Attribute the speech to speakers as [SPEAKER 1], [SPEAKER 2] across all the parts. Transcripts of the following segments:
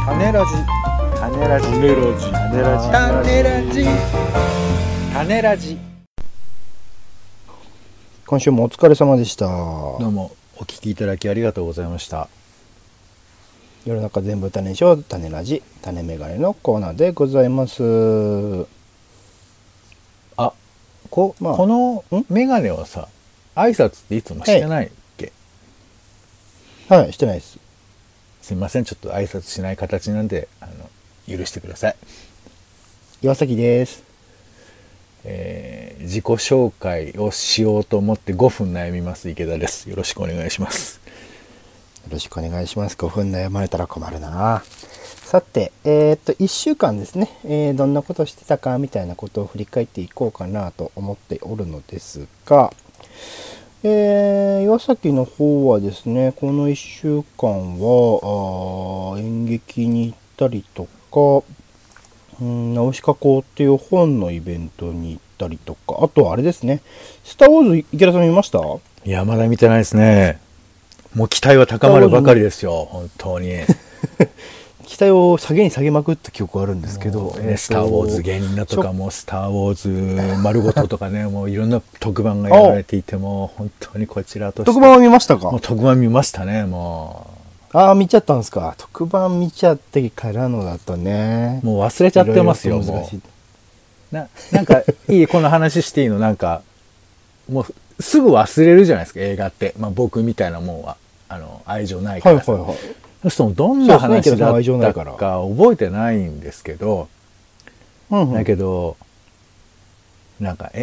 [SPEAKER 1] 種ラジ種ラジ
[SPEAKER 2] 種ラジ
[SPEAKER 1] 種ラジ種ラジ種ラジ。
[SPEAKER 3] 今週もお疲れ様でした。
[SPEAKER 1] どうもお聞きいただきありがとうございました。
[SPEAKER 3] 世の中全部種にしよう、種ラジ種メガネのコーナーでございます。
[SPEAKER 1] このメガネはさ、挨拶っていつもしてないっけ？
[SPEAKER 3] はい、してないです。
[SPEAKER 1] すいません、ちょっと挨拶しない形なんで許してください。
[SPEAKER 3] 岩崎です。
[SPEAKER 1] 自己紹介をしようと思って5分悩みます池田です。よろしくお願いします。
[SPEAKER 3] よろしくお願いします。5分悩まれたら困るな。さて、1週間ですね、どんなことしてたかみたいなことを振り返っていこうかなと思っておるのですが、岩崎の方はですね、この1週間は演劇に行ったりとか、ナウシカ校っていう本のイベントに行ったりとか、あとはあれですね、スターウォーズ池田さん見ました？
[SPEAKER 1] いや、まだ見てないですね。もう期待は高まるばかりですよ、本当に。
[SPEAKER 3] 期待を下げに下げまくった記憶はあるんですけど、
[SPEAKER 1] スター・ウォーズ芸人だとかもスター・ウォーズ丸ごととかね、もういろんな特番がやられていても、本当にこちらとして
[SPEAKER 3] 特番は見ましたか？
[SPEAKER 1] もう特番見ましたね。も
[SPEAKER 3] 見ちゃったんですか。特番見ちゃってからのだとね、
[SPEAKER 1] う忘れちゃってますよ。もうなんかいいこの話していいの？なんかもうすぐ忘れるじゃないですか、映画って。僕みたいなもんは愛情ないからさ、
[SPEAKER 3] はいはいはい、
[SPEAKER 1] そうするとどんな話だったか覚えてないんですけど、だけどなんか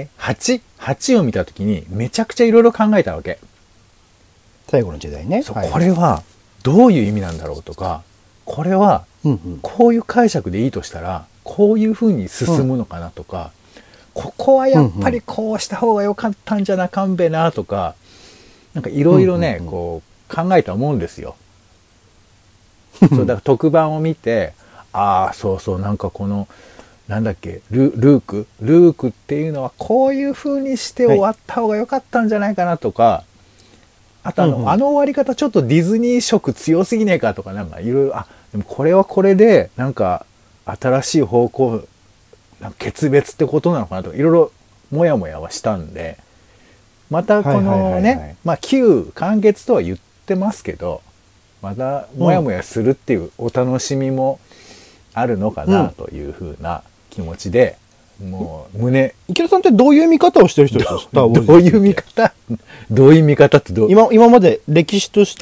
[SPEAKER 1] 8を見た時にめちゃくちゃいろいろ考えたわけ。
[SPEAKER 3] 最後の時代ね。
[SPEAKER 1] そう、これはどういう意味なんだろうとか、これはこういう解釈でいいとしたらこういう風に進むのかなとか、ここはやっぱりこうした方が良かったんじゃなかんべなとか、なんかいろいろね、こう考えた思うんですよ。そうだから特番を見て、そうそう、なんかこのなんだっけ、ルークっていうのはこういう風にして終わった方が良かったんじゃないかなとか、あと終わり方ちょっとディズニー色強すぎねえかとか、なんかいろいろ、でもこれはこれでなんか新しい方向、なんか決別ってことなのかなとか、いろいろモヤモヤはしたんで、またこのね、旧完結とは言ってますけど、またモヤモヤするっていうお楽しみもあるのかなというふうな気持ちで、もう
[SPEAKER 3] 池田さんってどういう見方をしてる人ですか？スター・ウォーズ
[SPEAKER 1] どういう見方どういう見方って
[SPEAKER 3] 今まで歴史として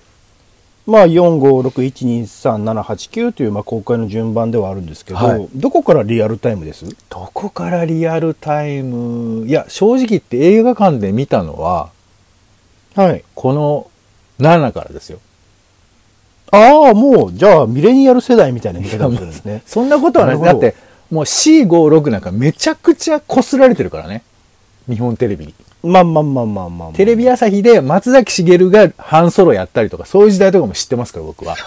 [SPEAKER 3] 、4、5、6、1、2、3、7、8、9という公開の順番ではあるんですけど、どこからリアルタイムです？
[SPEAKER 1] どこからリアルタイム？いや、正直言って映画館で見たのは、この7からですよ。
[SPEAKER 3] もうじゃあミレニアル世代みたいな見方なんですね。
[SPEAKER 1] そんなことはないです。だってもう C56 なんかめちゃくちゃこすられてるからね、日本テレビに。テレビ朝日で松崎しげるがハンソロやったりとか、そういう時代とかも知ってますから、僕は。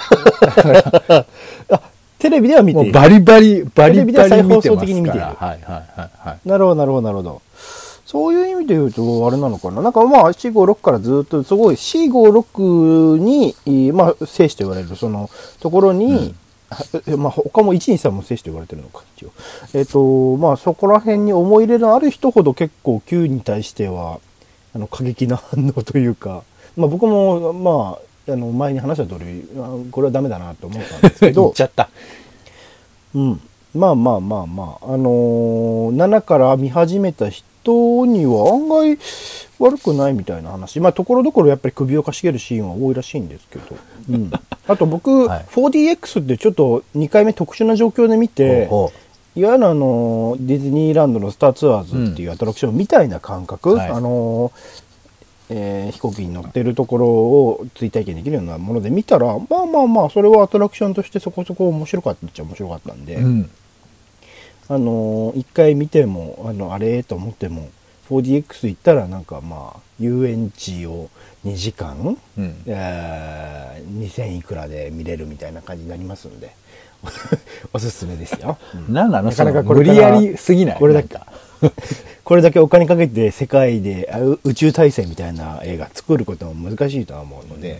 [SPEAKER 3] テレビでは見ている。
[SPEAKER 1] バリバリ見てますから。テレビでは
[SPEAKER 3] 再放送的に見ている。なるほど。そういう意味で言うとあれなのかな。なんかC56 からずっとすごい C56 に聖地と言われるそのところに、他も123も聖地と言われてるのか一応。そこら辺に思い入れのある人ほど結構 Q に対しては過激な反応というか、僕も前に話した通りこれはダメだなと思ったんですけど。
[SPEAKER 1] 言っちゃった。
[SPEAKER 3] 7から見始めた人には案外悪くないみたいな話。ところどころやっぱり首をかしげるシーンは多いらしいんですけど。あと僕、4DX ってちょっと2回目特殊な状況で見て、いわゆるディズニーランドのスターツアーズっていうアトラクションみたいな感覚、飛行機に乗ってるところを追体験できるようなもので見たら、それはアトラクションとしてそこそこ面白かったっちゃ面白かったんで、一回見てもあれと思っても 4DX 行ったらなんか遊園地を2時間、2000いくらで見れるみたいな感じになりますんでおすすめですよ。
[SPEAKER 1] なんなのその無理やりすぎない？
[SPEAKER 3] これだけお金かけて世界で宇宙大戦みたいな映画作ることも難しいとは思うので、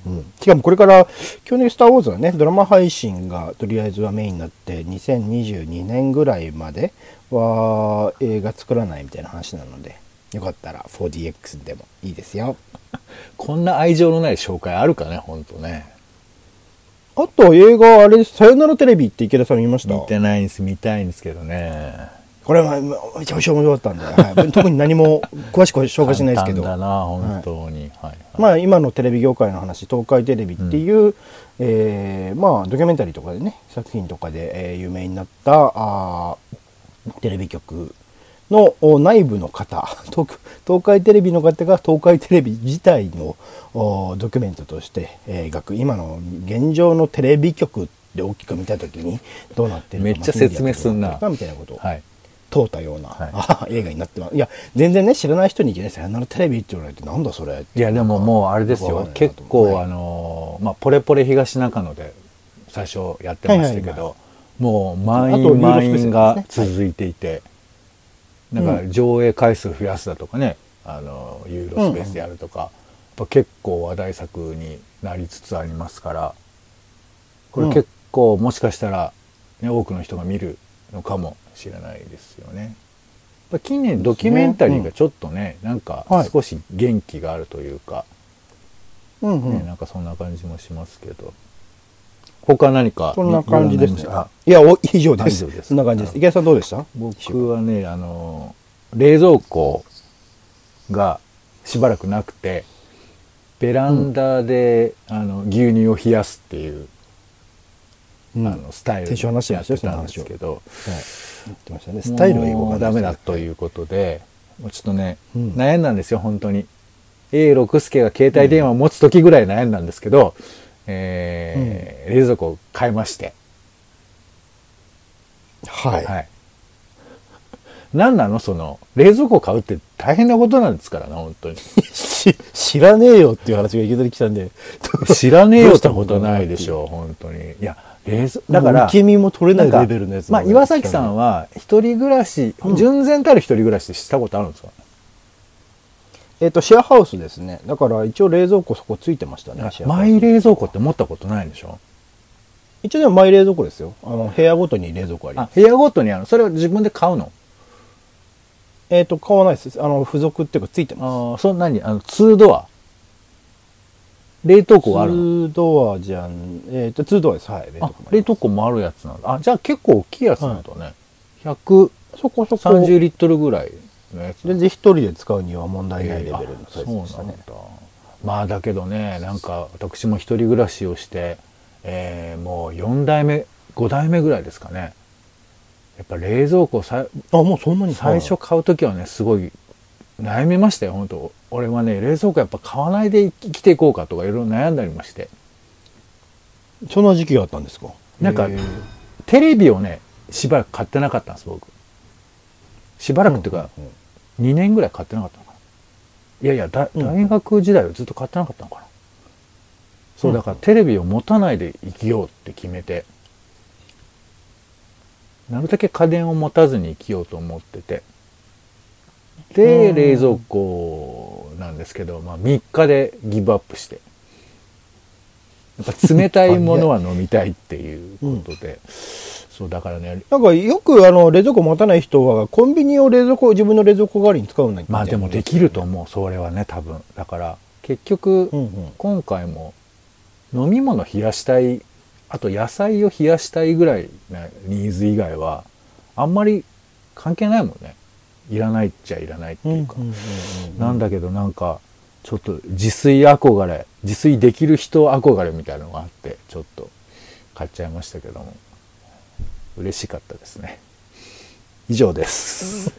[SPEAKER 3] しかもこれから基本的にスター・ウォーズはねドラマ配信がとりあえずはメインになって2022年ぐらいまでは映画作らないみたいな話なので、よかったら 4DX でもいいですよ。
[SPEAKER 1] こんな愛情のない紹介あるかね、ほんとね。
[SPEAKER 3] あと映画あれです、さよならテレビって池田さん見ました？
[SPEAKER 1] 見てないんです、見たいんですけどね。
[SPEAKER 3] これはめちゃめちゃ面白かったんで、はい、特に何も詳しく紹介しないですけど
[SPEAKER 1] 簡単だな本当に、はいはい、
[SPEAKER 3] まあ今のテレビ業界の話、東海テレビっていう、まあドキュメンタリーとかでね作品とかで、有名になったテレビ局の内部の方、東海テレビの方が東海テレビ自体のドキュメントとして描く今の現状のテレビ局で大きく見たときにどうなってるか、
[SPEAKER 1] めっちゃ説明すんな
[SPEAKER 3] みたいなことを、
[SPEAKER 1] はい、
[SPEAKER 3] 通ったような、はい、映画になってます。いや全然ね知らない人にいきなりさよならテレビって言われてなんだそれ。
[SPEAKER 1] いやでももうあれですよ、結構、はい、まあポレポレ東中野で最初やってましたけど、はいはいはい、もう満員が続いていて、なんか上映回数増やすだとかね、ユーロスペースでやるとか、やっぱ結構話題作になりつつありますから、これ結構もしかしたら、ね、多くの人が見るのかもしれないですよね。近年ドキュメンタリーがちょっとね、なんか少し元気があるというか、ね、なんかそんな感じもしますけど、他何か
[SPEAKER 3] そんな感じですね。いや以上です。そんな感じです。池谷さんどうでした？
[SPEAKER 1] 僕はね冷蔵庫がしばらくなくてベランダで、牛乳を冷やすっていう、スタイルでやってたんですけど、
[SPEAKER 3] スタイルは
[SPEAKER 1] もうダメだということで、もうちょっとね、悩んだんですよ本当に。六助が携帯電話を持つ時ぐらい悩んだんですけど、冷蔵庫を買いまして、
[SPEAKER 3] はい、はい、
[SPEAKER 1] 何なのその冷蔵庫を買うって大変なことなんですからな本当に
[SPEAKER 3] 知らねえよっていう話がいきなり来たんで
[SPEAKER 1] 知らねえよってことないでしょ本当に。いやだから
[SPEAKER 3] 受け身も取れないレベルのやつ、
[SPEAKER 1] まあ、岩崎さんは一人暮らし、純然たる一人暮らしでしたことあるんですか？
[SPEAKER 3] シェアハウスですね。だから一応冷蔵庫そこついてましたね。
[SPEAKER 1] マイ冷蔵庫って持ったことないでしょ？
[SPEAKER 3] 一応でもマイ冷蔵庫ですよ。部屋ごとに冷蔵庫あります。
[SPEAKER 1] 部屋ごとにそれを自分で買うの？
[SPEAKER 3] 買わないです。付属っていうかついてます。
[SPEAKER 1] そんなに2ドア冷凍庫があるの
[SPEAKER 3] ？2ドアじゃん。2ドアです。はい。
[SPEAKER 1] 冷凍庫もあるやつなんだ。じゃあ結構大きいやつなんだね。130リットルぐらいのやつ。
[SPEAKER 3] 全然一人で使うには問題ないレベルのサイズでしたね。
[SPEAKER 1] まあだけどね、なんか私も一人暮らしをして、もう4代目、5代目ぐらいですかね。やっぱ冷蔵庫
[SPEAKER 3] もうそんなに
[SPEAKER 1] 最初買うときはね、すごい悩みましたよ、本当。俺はね、冷蔵庫やっぱ買わないで生きていこうかとかいろいろ悩んだりまして。
[SPEAKER 3] そんな時期があったんですか？
[SPEAKER 1] なんか、テレビをね、しばらく買ってなかったんです、僕。しばらくっていうか、2年ぐらい買ってなかったのかな。いや大学時代はずっと買ってなかったのかな。そう、だからテレビを持たないで生きようって決めて、なるだけ家電を持たずに生きようと思ってて、で冷蔵庫なんですけど、まあ、3日でギブアップして、やっぱ冷たいものは飲みたいっていうことで、そうだからね、
[SPEAKER 3] なんかよく冷蔵庫持たない人はコンビニを自分の冷蔵庫代わりに使うんだけど、
[SPEAKER 1] まあでもできると思う、それはね多分。だから結局、今回も飲み物冷やしたい、あと野菜を冷やしたいぐらいなニーズ以外はあんまり関係ないもんね。いらないっちゃいらないっていうか、なんだけどなんかちょっと自炊できる人憧れみたいなのがあって、ちょっと買っちゃいましたけども嬉しかったですね。以上です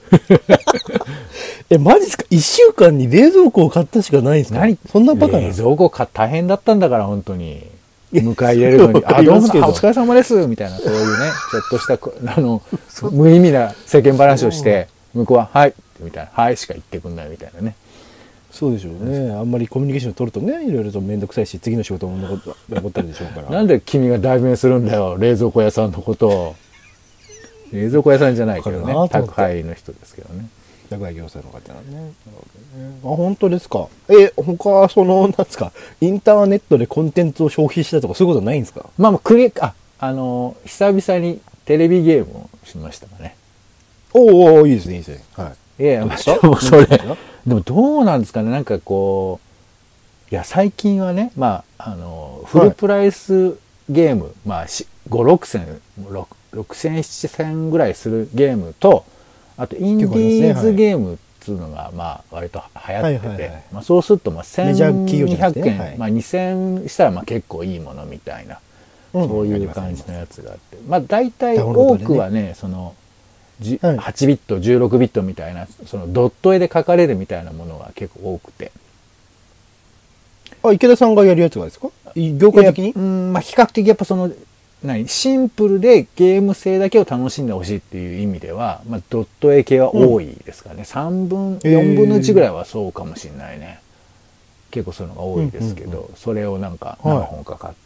[SPEAKER 3] マジですか？1週間に冷蔵庫を買ったしかないんですか？そんなバカな。
[SPEAKER 1] 冷蔵庫大変だったんだから本当に。迎え入れるのに、どうもお疲れ様ですみたいな、そういうね、ちょっとした無意味な世間話をして、向こうははいみたいな、はいしか言ってくんないみたいなね。
[SPEAKER 3] そうでしょうね。あんまりコミュニケーション取るとね、いろいろと面倒くさいし、次の仕事も残ったりでしょうから。
[SPEAKER 1] なんで君が代弁するんだよ、冷蔵庫屋さんのことを。冷蔵庫屋さんじゃないけどね、宅配の人ですけどね。
[SPEAKER 3] 宅配業者の方なんね。なるほどね。あ、本当ですか。他、なんですか、インターネットでコンテンツを消費したとかそういうことないんですか？
[SPEAKER 1] まあ、久々にテレビゲームをしましたかね。
[SPEAKER 3] おお、いいですね、いいですね。はい。
[SPEAKER 1] いやいや、まあ、でもそれ、でもどうなんですかね、なんかこう、いや、最近はね、まあ、フルプライスゲーム、まあ、5、6千、6千、7千ぐらいするゲームと、あと、インディーズゲームっていうのが、まあ、割と流行ってて、まあ、そうすると、まあ、1200円、まあ、2000したら、まあ、結構いいものみたいな、そういう感じのやつがあって、まあ、大体多くはね、8ビット、16ビットみたいな、ドット絵で描かれるみたいなものが結構多くて。
[SPEAKER 3] あ、池田さんがやるやつがですか？業界的に？
[SPEAKER 1] まあ、比較的やっぱシンプルでゲーム性だけを楽しんでほしいっていう意味では、まあ、ドット絵系は多いですかね。3分、4分の1ぐらいはそうかもしれないね。結構そういうのが多いですけど、それをなんか何本か買って、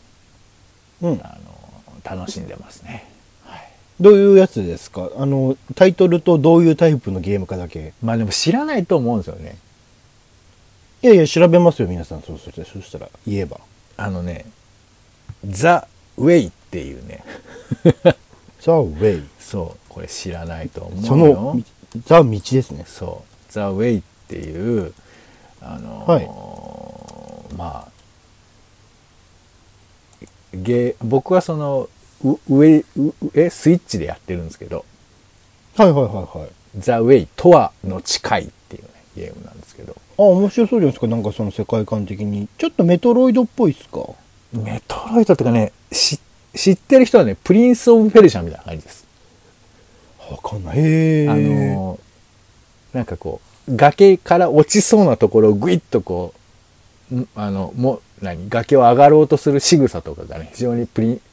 [SPEAKER 1] 楽しんでますね。
[SPEAKER 3] どういうやつですか？タイトルとどういうタイプのゲームかだけ。
[SPEAKER 1] まあでも知らないと思うんですよね。
[SPEAKER 3] いやいや、調べますよ、皆さん。そしたら、言えば。
[SPEAKER 1] ザ・ウェイっていうね。
[SPEAKER 3] ザ・ウェイ。
[SPEAKER 1] そう、これ知らないと思うよ。
[SPEAKER 3] ザ・道ですね。
[SPEAKER 1] そう、ザ・ウェイっていう、まあ、僕はスイッチでやってるんですけど、
[SPEAKER 3] はいはいはいはい。
[SPEAKER 1] ザ・ウェイとはの近いっていうね、ゲームなんですけど。
[SPEAKER 3] あ、面白そうじゃないですか。なんかその世界観的に。ちょっとメトロイドっぽいっすか？
[SPEAKER 1] メトロイドってかね、知ってる人はね、プリンス・オブ・ペルシャみたいな感じです。
[SPEAKER 3] わかんない。へ
[SPEAKER 1] ー。なんかこう、崖から落ちそうなところをグイッとこう、崖を上がろうとする仕草とかがね、非常にプリ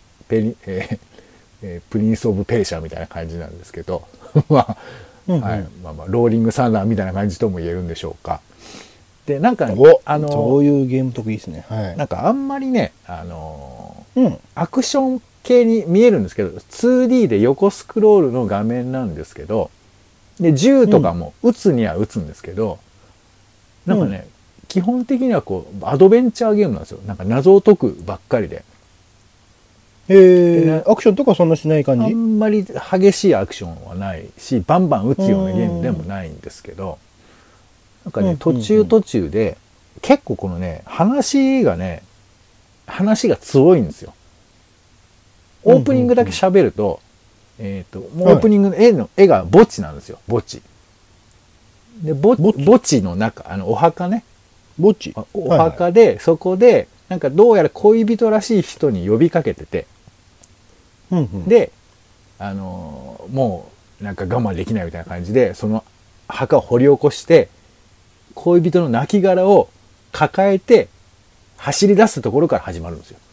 [SPEAKER 1] ンス・オブ・ペルシャみたいな感じなんですけど、まあ、はい、まあローリング・サンダーみたいな感じとも言えるんでしょうか。で、なんかね、
[SPEAKER 3] そういうゲーム得意ですね。はい。
[SPEAKER 1] なんかあんまりね、アクション系に見えるんですけど、2D で横スクロールの画面なんですけど、で、銃とかも撃つには撃つんですけど、なんかね、基本的にはこう、アドベンチャーゲームなんですよ。なんか謎を解くばっかりで。
[SPEAKER 3] アクションとかそんなしない感じ？
[SPEAKER 1] あんまり激しいアクションはないし、バンバン撃つようなゲームでもないんですけど、なんかね、途中で、結構このね、話が強いんですよ。オープニングだけ喋ると、もうオープニングの絵が墓地なんですよ。墓地。で、墓地の中、お墓ね。
[SPEAKER 3] 墓地。
[SPEAKER 1] お墓で、そこで、なんかどうやら恋人らしい人に呼びかけてて、で、もうなんか我慢できないみたいな感じで、その墓を掘り起こして、恋人の亡骸を抱えて走り出すところから始まるんですよ。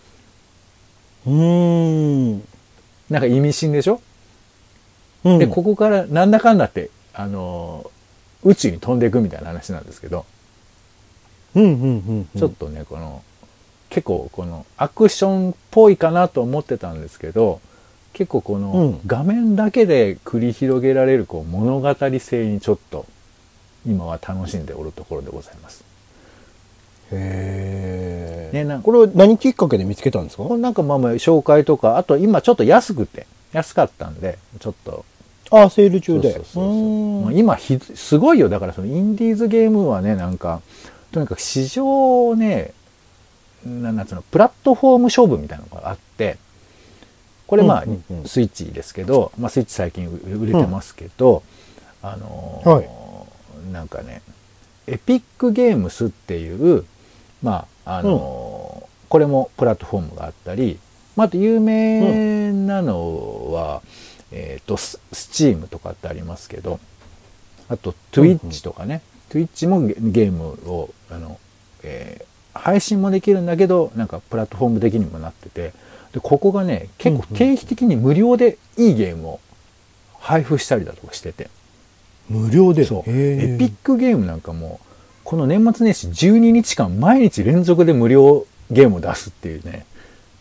[SPEAKER 1] なんか意味深でしょ？で、ここからなんだかんだって、宇宙に飛んでいくみたいな話なんですけど、ちょっとね、結構このアクションっぽいかなと思ってたんですけど、結構この画面だけで繰り広げられるこう物語性にちょっと今は楽しんでおるところでございます。
[SPEAKER 3] へえ。ね、これは何きっかけで見つけたんですか？
[SPEAKER 1] なんかまあ紹介とか、あと今ちょっと安かったんで、ちょっと。
[SPEAKER 3] ああ、セール中で。
[SPEAKER 1] 今すごいよ。だからそのインディーズゲームはね、なんか、とにかく市場ね、なんつうの、プラットフォーム勝負みたいなのがあって、これまあ、スイッチですけど、まあスイッチ最近売れてますけど、なんかね、エピックゲームスっていう、まあ、これもプラットフォームがあったり、あと有名なのは、スチームとかってありますけど、あと Twitch とかね、Twitch もゲームを、配信もできるんだけど、なんかプラットフォーム的にもなってて、で、ここがね、結構定期的に無料でいいゲームを配布したりだとかしてて。
[SPEAKER 3] 無料で？
[SPEAKER 1] そう。エピックゲームなんかも、この年末年始12日間毎日連続で無料ゲームを出すっていうね、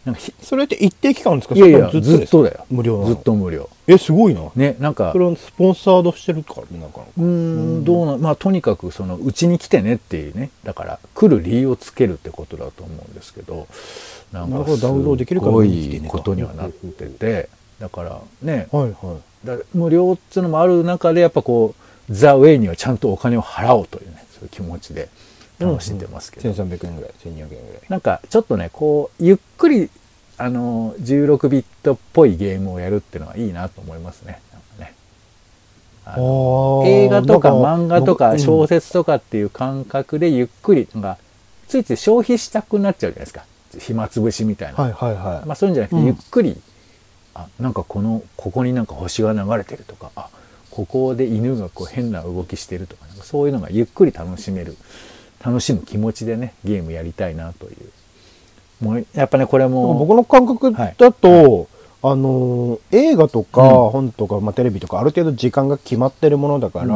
[SPEAKER 1] なんか
[SPEAKER 3] それって一定期間ですか？
[SPEAKER 1] いやいや、
[SPEAKER 3] ず
[SPEAKER 1] ずっとだよ。
[SPEAKER 3] 無料なの？
[SPEAKER 1] ずっと無料。
[SPEAKER 3] すごいな。
[SPEAKER 1] ね、なんか。
[SPEAKER 3] それはスポンサードしてるからね、なんか。
[SPEAKER 1] どうな、まあとにかくうちに来てねっていうね、だから来る理由をつけるってことだと思うんですけど、なんかすごいことにはなってて、だからね、
[SPEAKER 3] はいはい、
[SPEAKER 1] だ無料っていうのもある中で、やっぱこう、ザ・ウェイにはちゃんとお金を払おうというね、そういう気持ちで楽しんでますけど。
[SPEAKER 3] 1300円ぐらい、1200円ぐらい。
[SPEAKER 1] なんかちょっとね、こう、ゆっくり、16ビットっぽいゲームをやるっていうのはいいなと思いますね。なんかね、映画とか漫画とか小説とかっていう感覚でゆっくり、ついつい消費したくなっちゃうじゃないですか。暇つぶしみたいな。
[SPEAKER 3] はいはいはい。
[SPEAKER 1] まあそういうんじゃなくて、ゆっくり、なんかここになんか星が流れてるとか、ここで犬がこう変な動きしてるとか、なんかそういうのがゆっくり楽しむ気持ちでね、ゲームやりたいなという。もうやっぱね、これも。
[SPEAKER 3] 僕の感覚だと、映画とか本とか、テレビとかある程度時間が決まってるものだから、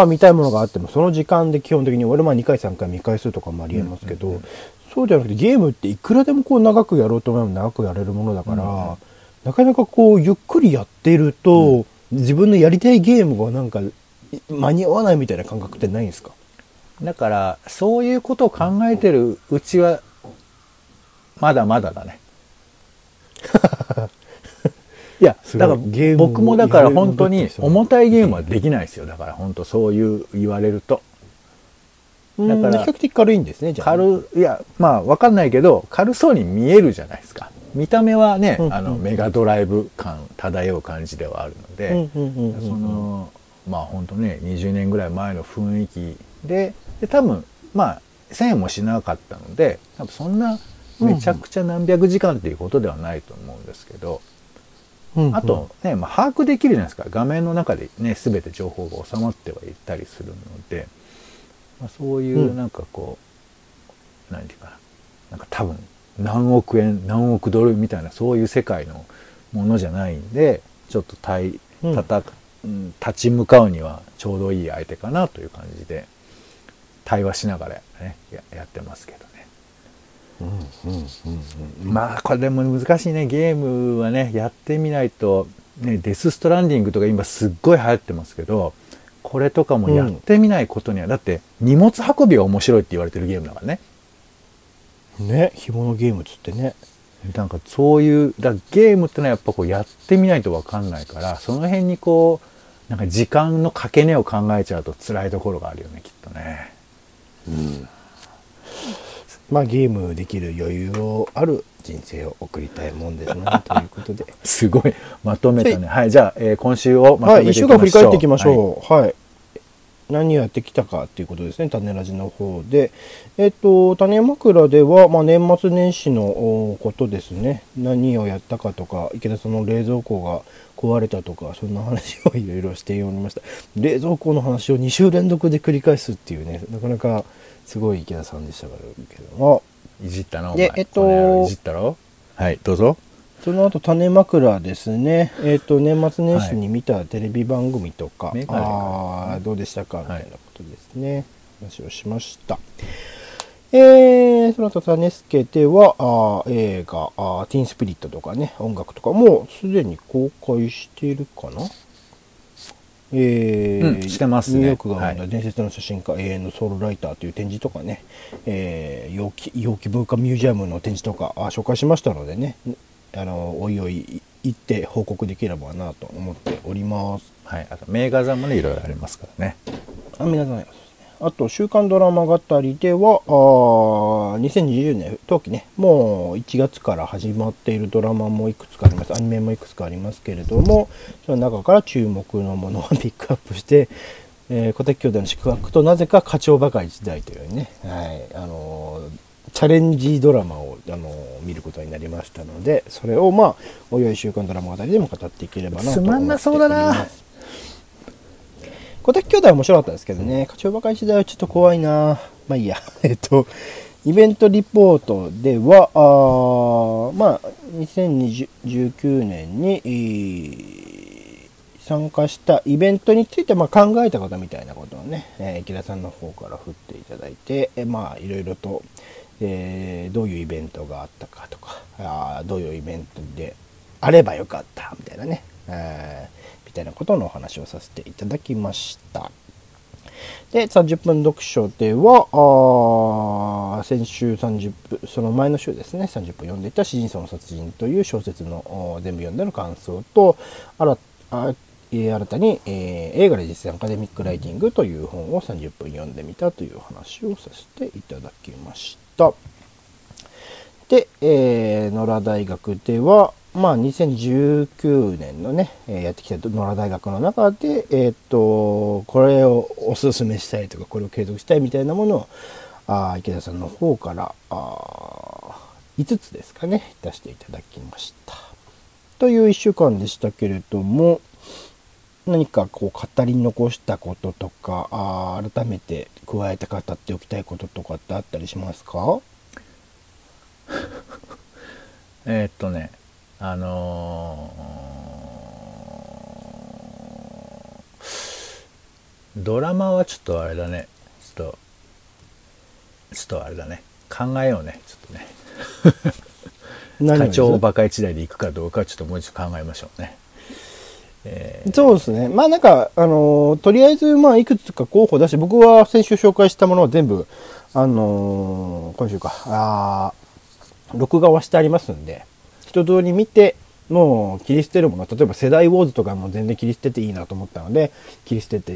[SPEAKER 3] 見たいものがあってもその時間で基本的に俺2回3回見返すとかもありえますけど、そうじゃなくてゲームっていくらでもこう長くやろうと思えば長くやれるものだから、なかなかこうゆっくりやっていると、自分のやりたいゲームがなんか間に合わないみたいな感覚ってないんですか？
[SPEAKER 1] だからそういうことを考えてるうちはまだまだだね。いや、だから僕もだから本当に重たいゲームはできないですよ。だから本当そういう言われると。
[SPEAKER 3] だから比較的軽いんですね、じゃあ。
[SPEAKER 1] いや、まあわかんないけど、軽そうに見えるじゃないですか。見た目はね、メガドライブ感漂う感じではあるので、まあ本当ね、20年ぐらい前の雰囲気で多分、1000円もしなかったので、多分そんなめちゃくちゃ何百時間っていうことではないと思うんですけど、あとね、把握できるじゃないですか。画面の中でね、全て情報が収まってはいったりするので、そういうなんかこう、何て言うかな、なんか多分何億円何億ドルみたいなそういう世界のものじゃないんで、ちょっと立ち向かうにはちょうどいい相手かなという感じで対話しながらね やってますけどね。まあこれでも難しいね。ゲームはねやってみないとね。デスストランディングとか今すっごい流行ってますけど、これとかもやってみないことには、だって荷物運びが面白いって言われてるゲームだからね。
[SPEAKER 3] ね、紐のゲームつってね。
[SPEAKER 1] なんかそういうゲームってのはやっぱこうやってみないと分かんないから、その辺にこうなんか時間のかけねを考えちゃうと辛いところがあるよね、きっとね。
[SPEAKER 3] ゲームできる余裕をある人生を送りたいもんですねということで。
[SPEAKER 1] すごいまとめたね。はい、じゃあ、今週をまとめていきましょう。
[SPEAKER 3] 1週間振り返っていきましょう。はい。何をやってきたかっていうことですね、種ラジの方で。種枕では、年末年始のことですね。何をやったかとか、池田さんの冷蔵庫が壊れたとか、そんな話をいろいろしておりました。冷蔵庫の話を2週連続で繰り返すっていうね、なかなかすごい池田さんでしたけども。
[SPEAKER 1] いじったのお前。いじったろ。はい、どうぞ。
[SPEAKER 3] その後種枕ですね。年末年始に見たテレビ番組とか、どうでしたかみたいなことですね。話をしました。その後種助では映画ティーンスピリットとかね、音楽とかもすでに公開しているかな。
[SPEAKER 1] してますね。
[SPEAKER 3] ニューヨークが生んだ伝説の写真家、永遠のソウルライターという展示とかね、陽気文化ミュージアムの展示とか紹介しましたのでね、おいおい行って報告できればなと思っております。
[SPEAKER 1] はい、あと名画座もねいろいろありますからね。
[SPEAKER 3] あと週刊ドラマ語りでは2020年冬季ね、もう1月から始まっているドラマもいくつかあります。アニメもいくつかありますけれども、その中から注目のものをピックアップして、小滝兄弟の宿泊となぜか課長バカ一代というね、チャレンジドラマを見ることになりましたので、それをおいおい週刊ドラマ語りでも語っていければなと思っております。
[SPEAKER 1] つまんなそうだな。
[SPEAKER 3] 小滝兄弟は面白かったですけどね、課長バカ一代はちょっと怖いな。まあいいや。イベントリポートでは2019年に参加したイベントについて考えたことみたいなことをね、池田さんの方から振っていただいて、いろいろとどういうイベントがあったかとか、どういうイベントであればよかったみたいなね、みたいなことのお話をさせていただきました。で、30分読書では、先週30分、その前の週ですね、30分読んでいた詩人層の殺人という小説の全部読んでの感想と、新たに、映画で実践アカデミックライティングという本を30分読んでみたという話をさせていただきました。で、野良大学では、2019年のね、やってきた野良大学の中で、これをおすすめしたいとか、これを継続したいみたいなものを、池田さんの方から、5つですかね、出していただきました。という1週間でしたけれども、何かこう語り残したこととか、改めて加えて語っておきたいこととかってあったりしますか？
[SPEAKER 1] ドラマはちょっとあれだね。ちょっとあれだね。考えようね。ちょっとね。課長バカ一台で行くかどうかちょっともう一度考えましょうね。
[SPEAKER 3] そうですね。とりあえず、いくつか候補だし、僕は先週紹介したものは全部、今週か、録画はしてありますんで、一通り見て、もう切り捨てるもの、例えば世代ウォーズとかも全然切り捨てていいなと思ったので、切り捨てていって、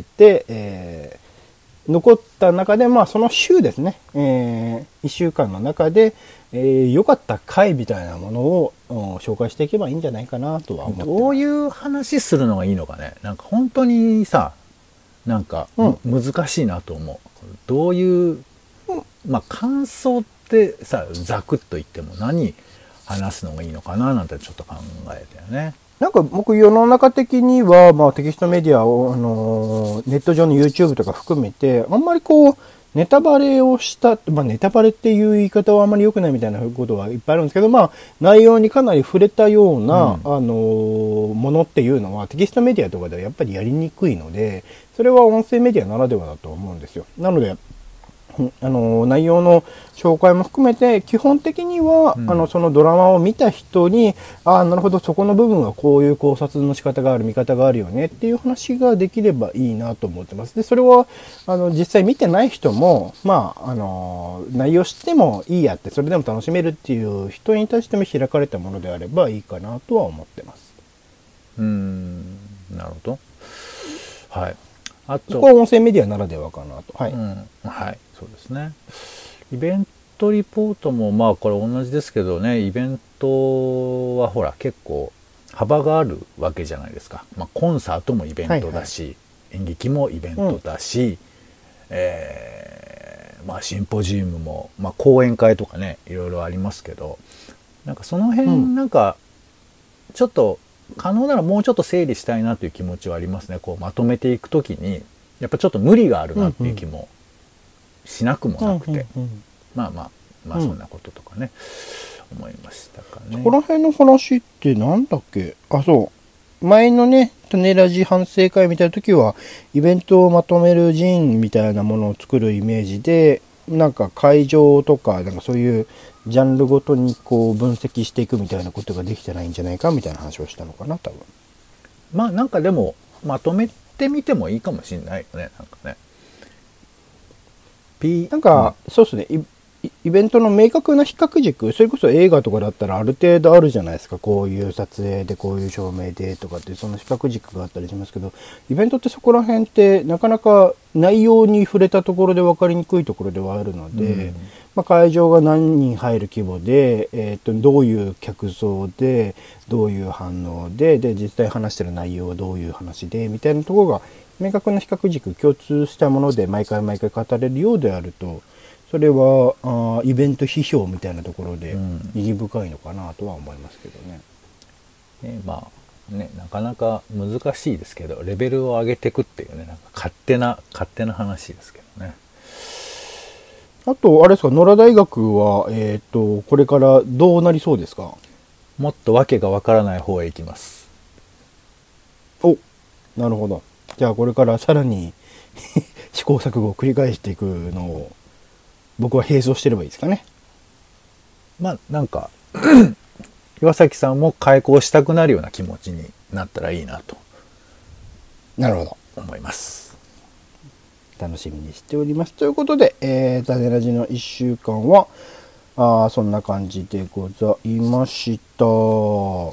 [SPEAKER 3] 残った中で、その週ですね、1週間の中で、良かった回みたいなものを紹介していけばいいんじゃないかなとは思ってます。
[SPEAKER 1] どういう話するのがいいのかね。なんか本当にさ、なんか、難しいなと思う。どういう、感想ってさ、ざくっと言っても何話すのがいいのかななんてちょっと考えたよね。
[SPEAKER 3] なんか僕世の中的には、テキストメディアを、ネット上の YouTube とか含めて、あんまりネタバレをした、ネタバレっていう言い方はあんまり良くないみたいなことはいっぱいあるんですけど、内容にかなり触れたような、ものっていうのはテキストメディアとかではやっぱりやりにくいので、それは音声メディアならではだと思うんですよ。なので、内容の紹介も含めて、基本的には、そのドラマを見た人に、なるほど、そこの部分はこういう考察の仕方がある、見方があるよねっていう話ができればいいなと思ってます。で、それは、実際見てない人も、内容知ってもいいやって、それでも楽しめるっていう人に対しても開かれたものであればいいかなとは思ってます。
[SPEAKER 1] なるほど。はい。あと、
[SPEAKER 3] そこは音声メディアならではかなと。はい。
[SPEAKER 1] はい。そうですね。イベントリポートもこれ同じですけどね、イベントはほら結構幅があるわけじゃないですか。コンサートもイベントだし、演劇もイベントだし、シンポジウムも、講演会とかね、いろいろありますけど、なんかその辺なんかちょっと可能ならもうちょっと整理したいなという気持ちはありますね。まとめていくときにやっぱちょっと無理があるなっていう気もしなくもなくて、そんなこととかね、思いましたかね。
[SPEAKER 3] そこら辺の話ってなんだっけ？前のね、種ラジ反省会みたいな時は、イベントをまとめる陣みたいなものを作るイメージで、なんか会場とか、なんかそういうジャンルごとに分析していくみたいなことができてないんじゃないかみたいな話をしたのかな、多分。
[SPEAKER 1] なんかでも、まとめてみてもいいかもしれないよね、なんかね。
[SPEAKER 3] なんか、そうですね。イベントの明確な比較軸、それこそ映画とかだったらある程度あるじゃないですか。こういう撮影で、こういう照明でとかって、その比較軸があったりしますけど、イベントってそこら辺ってなかなか内容に触れたところで分かりにくいところではあるので、会場が何人入る規模で、どういう客層で、どういう反応で、実際話してる内容はどういう話で、みたいなところが明確な比較軸、共通したもので毎回毎回語れるようであると、それはイベント批評みたいなところで意義深いのかなとは思いますけどね。
[SPEAKER 1] なかなか難しいですけど、レベルを上げていくっていうね、なんか勝手な話ですけどね。
[SPEAKER 3] あと、あれですか、野良大学は、これからどうなりそうですか？
[SPEAKER 1] もっとわけがわからない方へ行きます。
[SPEAKER 3] なるほど。じゃあこれからさらに試行錯誤を繰り返していくのを僕は並走してればいいですかね。
[SPEAKER 1] まあなんか岩崎さんも開講したくなるような気持ちになったらいいなと
[SPEAKER 3] なるほど
[SPEAKER 1] 思います。
[SPEAKER 3] 楽しみにしております。ということで、種ラジの1週間はそんな感じでございました。
[SPEAKER 1] はい。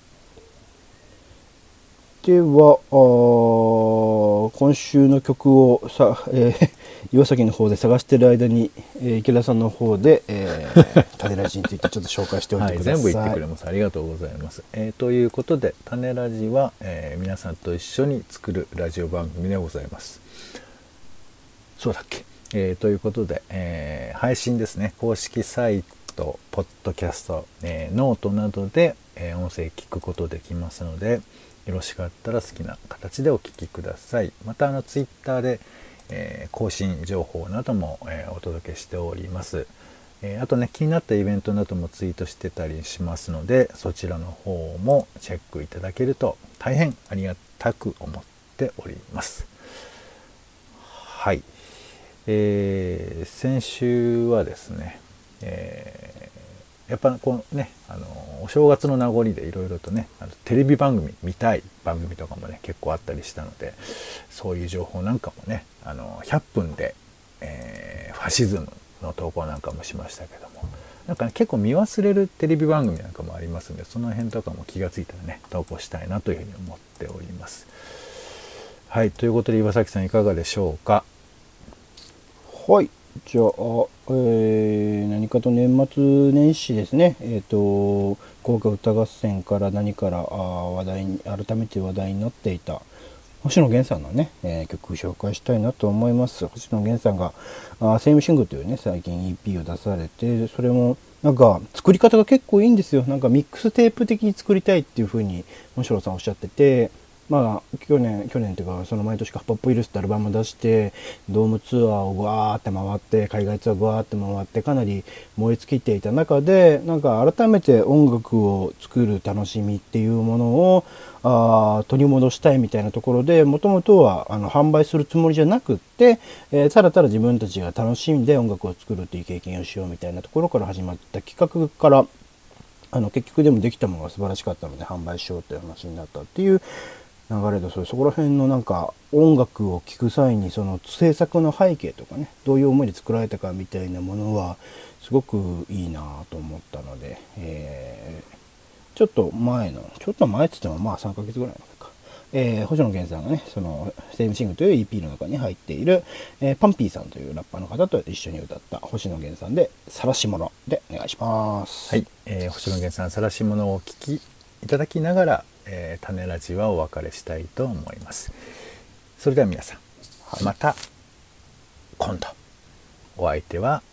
[SPEAKER 3] では今週の曲を岩崎の方で探している間に、池田さんの方で、種ラジについてちょっと紹介しておいてください。
[SPEAKER 1] はい、全部言ってくれます。ありがとうございます。ということで種ラジは、皆さんと一緒に作るラジオ番組でございます。そうだっけ、ということで、配信ですね、公式サイト、ポッドキャスト、ノートなどで、音声聞くことできますので、よろしかったら好きな形でお聞きください。またツイッターで、更新情報なども、お届けしております。あとね、気になったイベントなどもツイートしてたりしますので、そちらの方もチェックいただけると大変ありがたく思っております。はい。先週はですね、やっぱこうね、お正月の名残でいろいろとね、テレビ番組見たい番組とかもね結構あったりしたので、そういう情報なんかもね、100分で、ファシズムの投稿なんかもしましたけども、なんか、ね、結構見忘れるテレビ番組なんかもありますんで、その辺とかも気がついたらね投稿したいなというふうに思っております。はい、ということで岩崎さんいかがでしょうか。
[SPEAKER 3] はい、じゃあ、何かと年末年始ですね、紅白歌合戦から何から話題に改めて話題になっていた星野源さんのね、曲を紹介したいなと思います。星野源さんがセイムシングというね最近 EP を出されて、それもなんか作り方が結構いいんですよ。なんかミックステープ的に作りたいっていう風に星野さんおっしゃってて、まあ去年っていうかその毎年カップアップウイルスってアルバム出してドームツアーをわーって回って、海外ツアーわーって回ってかなり燃え尽きていた中で、なんか改めて音楽を作る楽しみっていうものを取り戻したいみたいなところで、もともとは販売するつもりじゃなくって、ただただ自分たちが楽しんで音楽を作るっていう経験をしようみたいなところから始まった企画から結局でもできたものが素晴らしかったので販売しようという話になったっていう流れで、そこら辺のなんか音楽を聴く際にその制作の背景とかね、どういう思いで作られたかみたいなものはすごくいいなと思ったので、ちょっと前って言ってもまあ3ヶ月ぐらい前か、星野源さんがねそのセイムシングという EP の中に入っている、パンピーさんというラッパーの方と一緒に歌った星野源さんで晒し者でお願いします。
[SPEAKER 1] はい、星野源さん晒し者をお聴きいただきながら、種ラジはお別れしたいと思います。それでは皆さん、はい、また今度。お相手は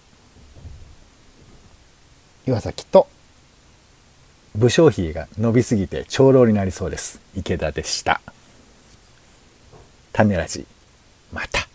[SPEAKER 3] 岩崎と
[SPEAKER 1] 武将髭が伸びすぎて長老になりそうです池田でした。種ラジまた。